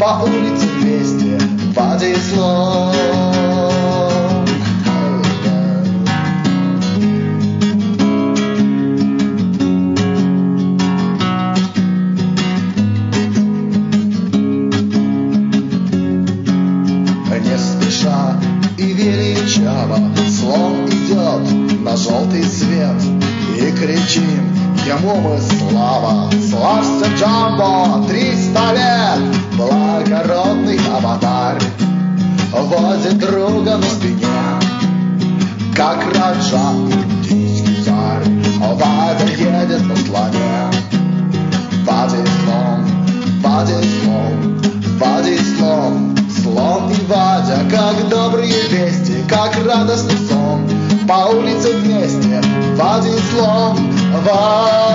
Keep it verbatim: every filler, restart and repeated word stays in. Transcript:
по улице вместе в один слом. Не спеша и величаво слон идет на желтый свет, и кричим ему мы слава. Славься, Джамбо, триста лет! Благородный аватарь возит друга на спине, как раджа индийский царь. Вадя едет на слоне, Вадя слон, Вадя слон, Вадя слон. Слон и Вадя, как добрые вести, как радостный сон, по улице вместе, Вадя слон, Вадя.